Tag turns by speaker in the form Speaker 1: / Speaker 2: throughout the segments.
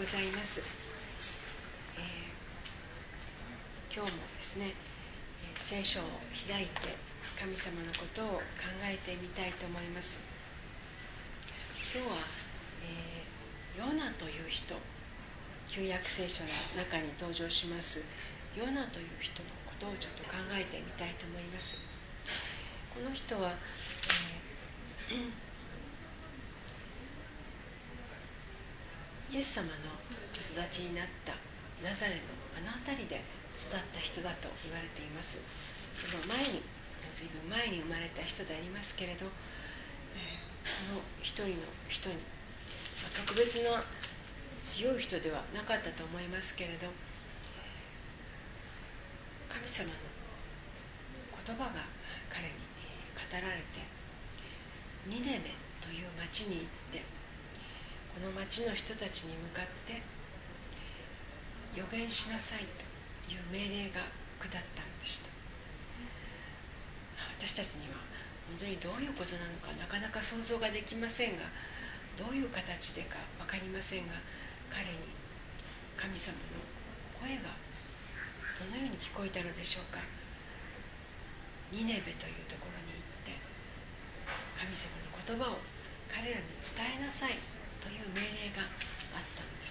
Speaker 1: ざいます。今日もですね、聖書を開いて神様のことを考えてみたいと思います。今日は、ヨナという人、旧約聖書の中に登場しますヨナという人のことをちょっと考えてみたいと思います。この人は、イエス様のお育ちになったナザレのあの辺りで育った人だと言われています。その前に、ずいぶん前に生まれた人でありますけれど、この一人の人に、特別な強い人ではなかったと思いますけれど、神様の言葉が彼に語られて、ニネベという町に行って、この町の人たちに向かって預言しなさいという命令が下ったのでした。私たちには本当にどういうことなのかなかなか想像ができませんが、どういう形でか分かりませんが、彼に神様の声がどのように聞こえたのでしょうか。ニネベというところに行って神様の言葉を彼らに伝えなさいという命令があったのです。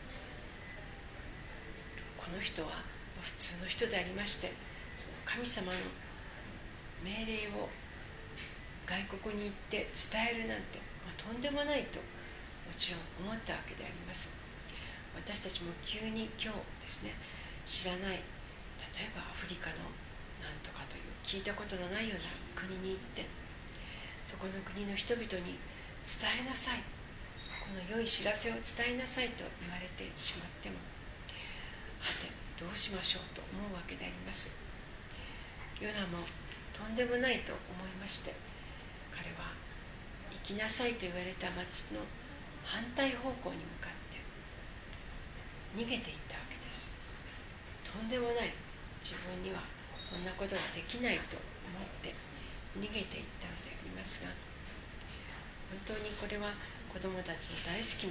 Speaker 1: この人は普通の人でありまして、その神様の命令を外国に行って伝えるなんて、とんでもないともちろん思ったわけであります。私たちも急に今日ですね、知らない、例えばアフリカのなんとかという聞いたことのないような国に行って、そこの国の人々に伝えなさい、この良い知らせを伝えなさいと言われてしまっても、どうしましょうと思うわけであります。ヨナもとんでもないと思いまして、彼は行きなさいと言われた町の反対方向に向かって逃げていったわけです。とんでもない、自分にはそんなことができないと思って逃げていったのでありますが、本当にこれは子どもたちの大好きな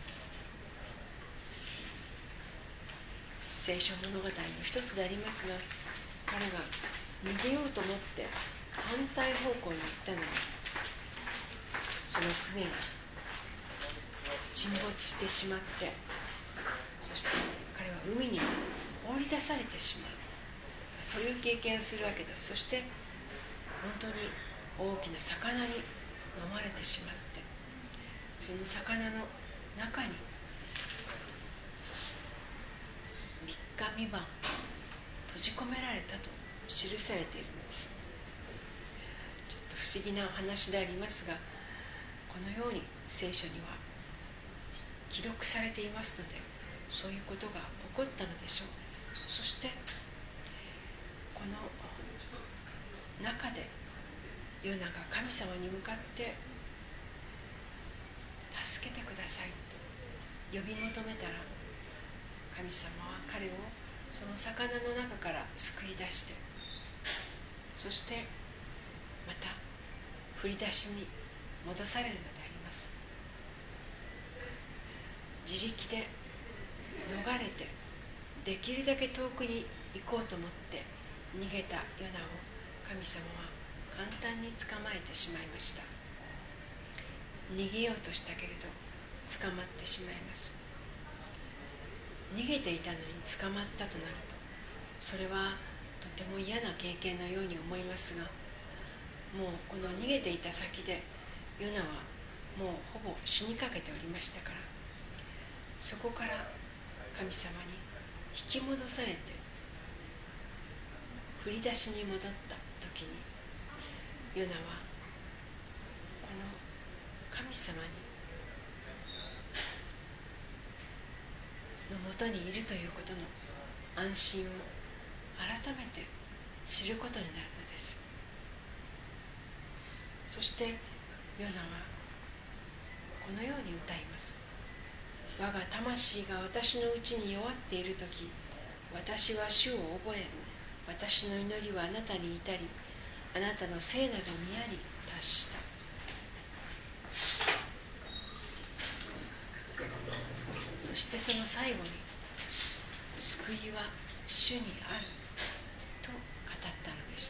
Speaker 1: 聖書物語の一つでありますが、彼が逃げようと思って反対方向に行ったのに、その船が沈没してしまって、そして彼は海に放り出されてしまう、そういう経験をするわけです。そして本当に大きな魚に飲まれてしまって、その魚の中に3日3晩閉じ込められたと記されているのです。ちょっと不思議な話でありますが、このように聖書には記録されていますので、そういうことが起こったのでしょう。そしてこの中でヨナが神様に向かって助けてくださいと呼び求めたら、神様は彼をその魚の中から救い出して、そしてまた振り出しに戻されるのであります。自力で逃れてできるだけ遠くに行こうと思って逃げたヨナを神様は簡単に捕まえてしまいました。逃げようとしたけれど捕まってしまいます。逃げていたのに捕まったとなると、それはとても嫌な経験のように思いますが、もうこの逃げていた先でヨナはもうほぼ死にかけておりましたから、そこから神様に引き戻されて振り出しに戻った時に、ヨナはこの神様のもとにいるということの安心を改めて知ることになるのです。そしてヨナはこのように歌います。我が魂が私のうちに弱っているとき、私は主を覚え、私の祈りはあなたに至り、あなたの聖なる宮に達した。そしてその最後に救いは主にあると語ったのでした。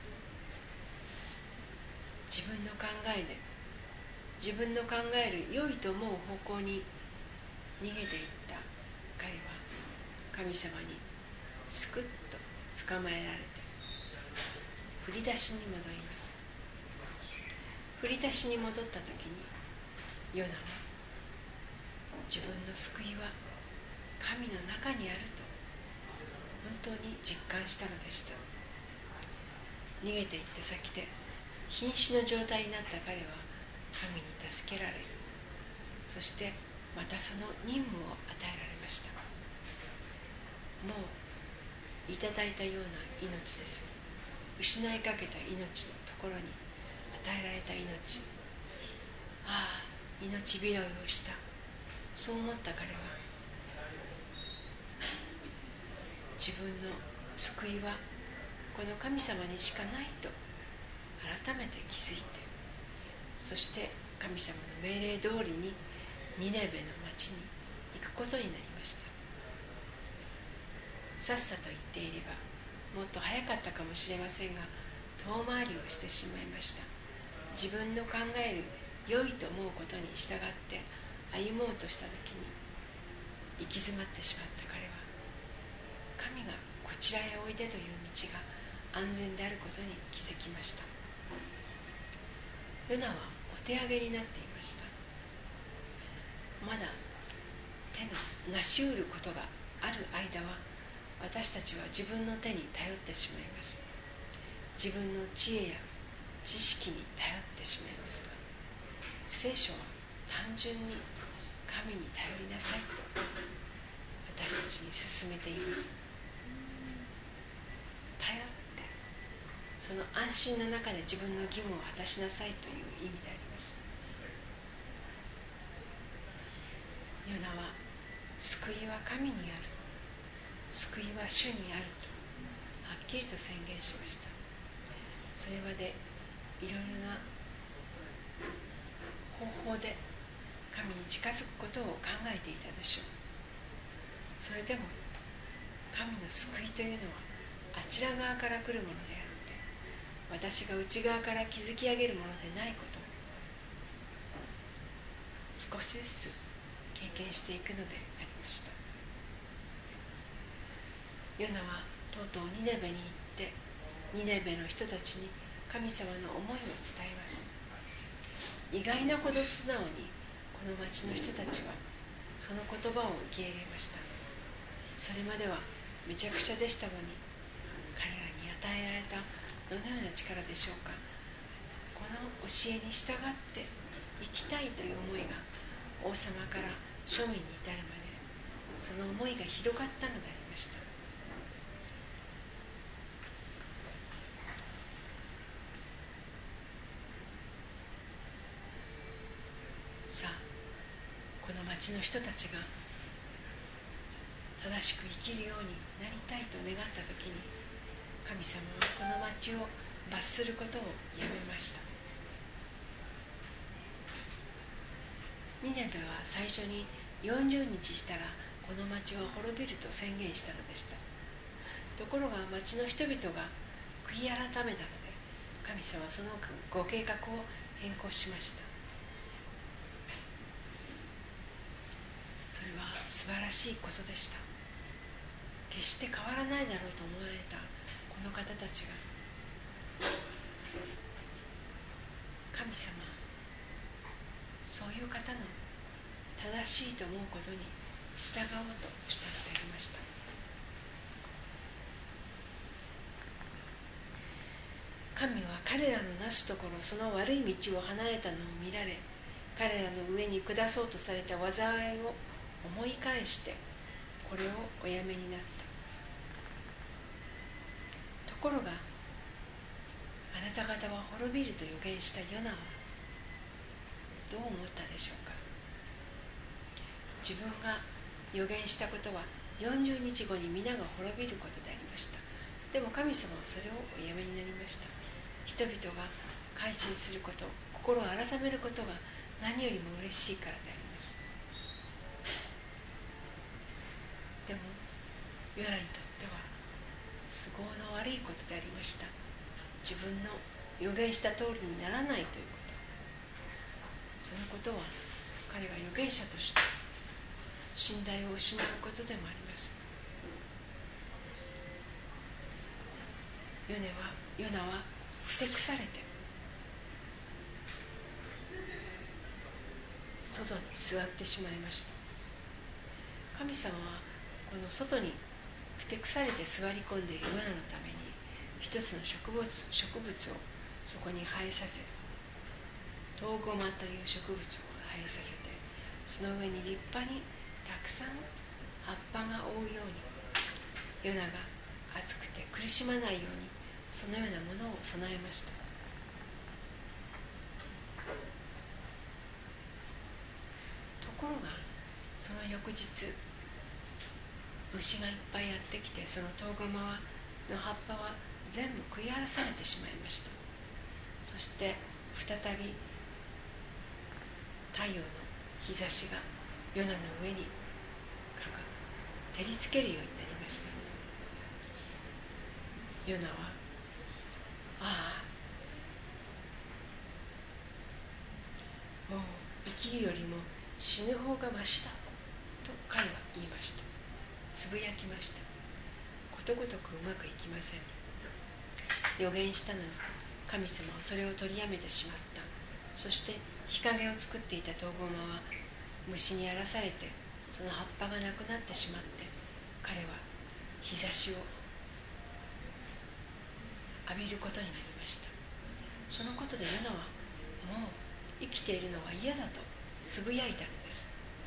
Speaker 1: 自分の考えで自分の考える良いと思う方向に逃げていった彼は神様にすくっと捕まえられて振り出しに戻ります。振り出しに戻った時にヨナは自分の救いは神の中にあると本当に実感したのでした。逃げていった先で瀕死の状態になった彼は神に助けられ、そしてまたその任務を与えられました。もういただいたような命です。失いかけた命のところに与えられた命、ああ命拾いをした、そう思った彼は自分の救いはこの神様にしかないと改めて気づいて、そして神様の命令通りにニネベの町に行くことになりました。さっさと言っていればもっと早かったかもしれませんが、遠回りをしてしまいました。自分の考える良いと思うことに従って歩もうとした時に行き詰まってしまった彼は、神がこちらへおいでという道が安全であることに気づきました。ヨナはお手上げになっていました。まだ手の成し得ることがある間は私たちは自分の手に頼ってしまいます。自分の知恵や知識に頼ってしまいますが、聖書は単純に神に頼りなさいと私たちに勧めています。頼ってその安心の中で自分の義務を果たしなさいという意味であります。ヨナは救いは神にある、救いは主にあるとはっきりと宣言しました。それまでいろいろな方法で神に近づくことを考えていたでしょう。それでも神の救いというのはあちら側から来るものであって、私が内側から築き上げるものでないことを少しずつ経験していくのでありました。ヨナはとうとうニネベに行って、ニネベの人たちに神様の思いを伝えます。意外なほど素直にこの町の人たちはその言葉を受け入れました。それまではめちゃくちゃでしたのに、彼らに与えられたどのような力でしょうか。この教えに従って生きたいという思いが王様から庶民に至るまで、その思いが広がったのでありました。さあ、この町の人たちが正しく生きるようになりたいと願ったときに、神様はこの町を罰することをやめました。ニネベは最初に40日したらこの町は滅びると宣言したのでした。ところが町の人々が悔い改めたので、神様はそのご計画を変更しました。それは素晴らしいことでした。決して変わらないだろうと思われたこの方たちが、神様、そういう方の正しいと思うことに従おうとしたのでありました。神は彼らのなすところ、その悪い道を離れたのを見られ、彼らの上に下そうとされた災いを思い返してこれをおやめになった。ところがあなた方は滅びると予言したヨナはどう思ったでしょうか。自分が予言したことは40日後に皆が滅びることでありました。でも神様はそれをおやめになりました。人々が改心すること、心を改めることが何よりも嬉しいからであります。 ヨナにとっては都合の悪いことでありました。自分の予言した通りにならないということ、そのことは彼が預言者として信頼を失うことでもあります。ヨナはふてくされて外に座ってしまいました。神様はこの外にふてくされて座り込んでいるヨナのために一つの植物をそこに生えさせ、トウゴマという植物を生えさせて、その上に立派にたくさん葉っぱが覆うように、ヨナが暑くて苦しまないようにそのようなものを備えました。ところがその翌日、虫がいっぱいやってきて、そのトウゴマの葉っぱは全部食い荒らされてしまいました。そして再び太陽の日差しがヨナの上に照りつけるようになりました。ヨナはもう生きるよりも死ぬ方がましだと彼は言いました。つぶやきました。ことごとくうまくいきません。予言したのに神様はそれを取りやめてしまった。そして日陰を作っていたトウゴマは虫に荒らされて、その葉っぱがなくなってしまって、彼は日差しを浴びることになりました。そのことでヨナはもう生きているのが嫌だとつぶやいたのです。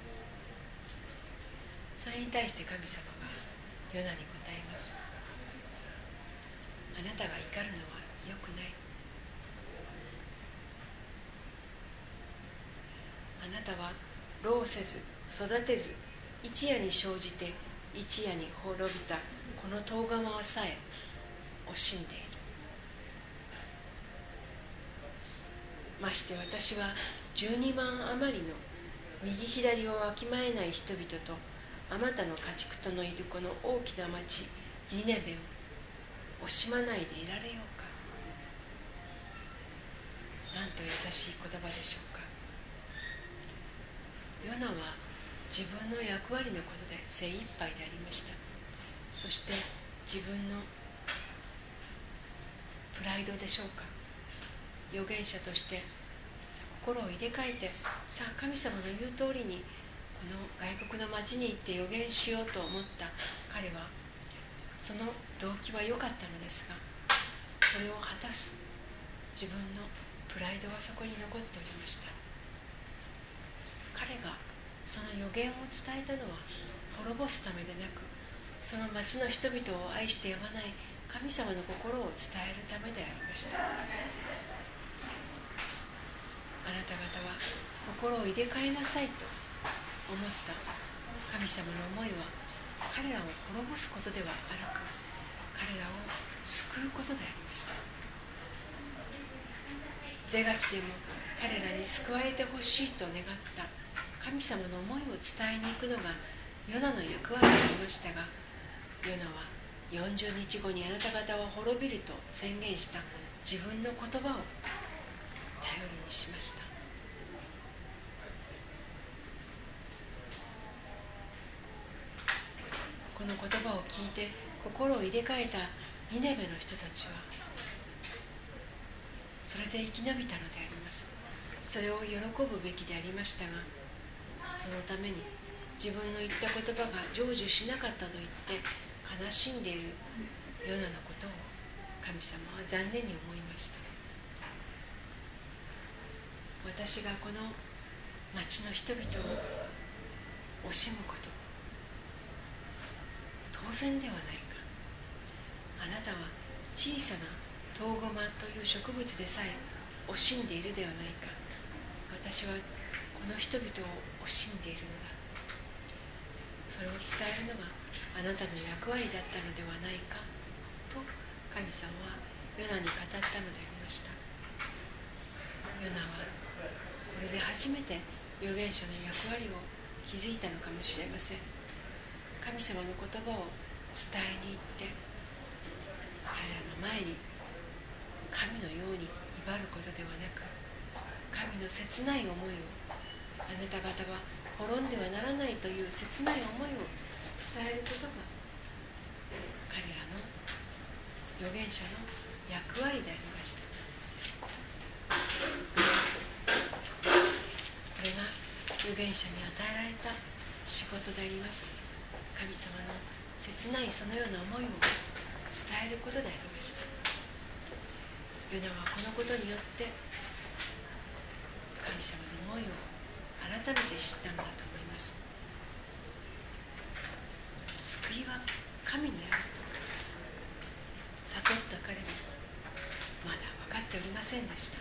Speaker 1: それに対して神様がヨナに答えます。あなたが怒るのは良くない。あなたは労せず育てず、一夜に生じて一夜に滅びたこのトウガマさえ惜しんでいる。まして私は12万余りの右左をわきまえない人々とあまたの家畜とのいるこの大きな町ニネベを惜しまないでいられようか。なんと優しい言葉でしょうか。ヨナは自分の役割のことで精一杯でありました。そして自分のプライドでしょうか。預言者として心を入れ替えて、さあ神様の言う通りにこの外国の町に行って預言しようと思った彼は、その動機は良かったのですが、それを果たす自分のプライドはそこに残っておりました。彼がその預言を伝えたのは滅ぼすためでなく、その町の人々を愛してやまない神様の心を伝えるためでありました。あなた方は心を入れ替えなさいと思った神様の思いは、彼らを滅ぼすことではなく、彼らを救うことでありました。是が非でも彼らに救われてほしいと願った神様の思いを伝えに行くのがヨナの役割でありましたが、ヨナは40日後にあなた方は滅びると宣言した自分の言葉を頼りにしました。この言葉を聞いて心を入れ替えたニネベの人たちはそれで生き延びたのであります。それを喜ぶべきでありましたが、そのために自分の言った言葉が成就しなかったと言って悲しんでいるヨナのことを神様は残念に思いました。私がこの町の人々を惜しむこと、当然ではないか。あなたは小さなトウゴマという植物でさえ惜しんでいるではないか。私はこの人々を惜しんでいるのだ。それを伝えるのがあなたの役割だったのではないかと神様はヨナに語ったのでありました。ヨナはこれで初めて預言者の役割を気づいたのかもしれません。神様の言葉を伝えに行って彼らの前に神のように威張ることではなく、神の切ない思いを、あなた方は滅んではならないという切ない思いを伝えることが彼らの預言者の役割でありました。これが預言者に与えられた仕事であります。神様の切ないそのような思いを伝えることでありました。ヨナはこのことによって神様の思いを改めて知ったのだと思います。救いは神にあると悟った彼もまだ分かっておりませんでした。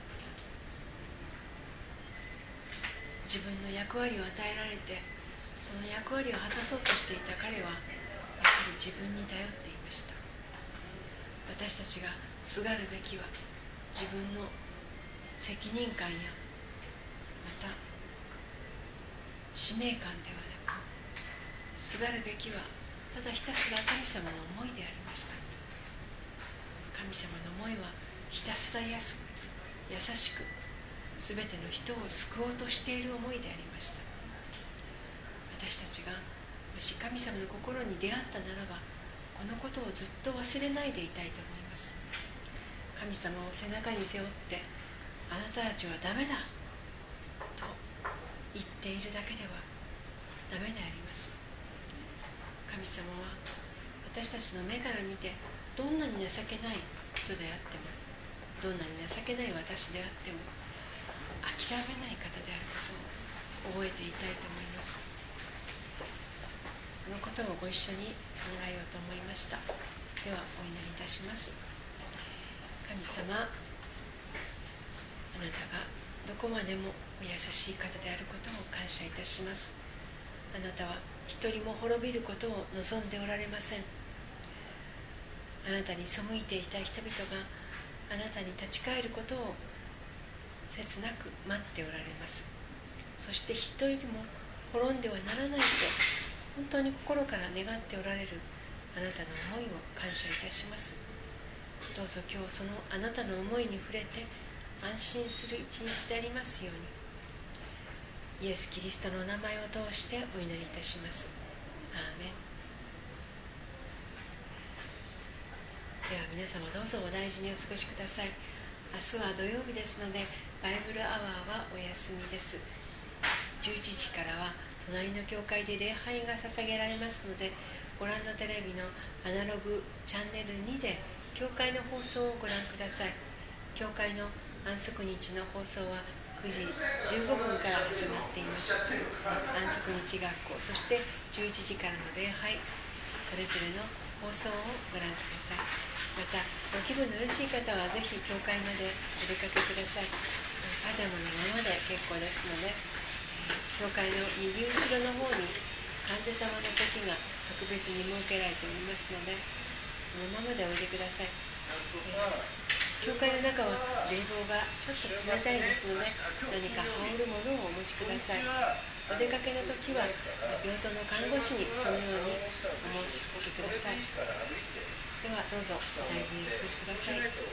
Speaker 1: 自分の役割を与えられて、その役割を果たそうとしていた彼はやはり自分に頼っていました。私たちがすがるべきは自分の責任感やまた使命感ではなく、すがるべきはただひたすら神様の思いでありました。神様の思いはひたすら優しくすべての人を救おうとしている思いでありました。私たちがもし神様の心に出会ったならば、このことをずっと忘れないでいたいと思います。神様を背中に背負って、あなたたちはダメだと言っているだけではダメであります。神様は私たちの目から見て、どんなに情けない人であっても、どんなに情けない私であっても諦めない方であることを覚えていたいと思います。このことをご一緒に考えようと思いました。ではお祈りいたします。神様、あなたがどこまでもお優しい方であることを感謝いたします。あなたは一人も滅びることを望んでおられません。あなたに背いていた人々があなたに立ち返ることを切なく待っておられます。そして一人も滅んではならないと本当に心から願っておられるあなたの思いを感謝いたします。どうぞ今日そのあなたの思いに触れて安心する一日でありますように、イエス・キリストのお名前を通してお祈りいたします。アーメン。では皆様どうぞお大事にお過ごしください。明日は土曜日ですのでバイブルアワーはお休みです。11時からは隣の教会で礼拝が捧げられますので、ご覧のテレビのアナログチャンネル2で教会の放送をご覧ください。教会の安息日の放送は9時15分から始まっています。安息日学校、そして11時からの礼拝、それぞれの放送をご覧ください。またご気分のよろしい方はぜひ教会までお出かけください。パジャマのままで結構ですので、教会の右後ろの方に患者様の席が特別に設けられておりますので、そのままでおいでください。教会の中は冷房がちょっと冷たいですので、何か羽織るものをお持ちください。お出かけの時は病棟の看護師にそのようにお申し込みください。ではどうぞお大事にお過ごしください。ありがとう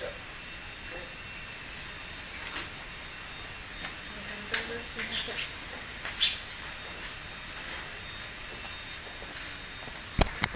Speaker 1: ございます。すみません。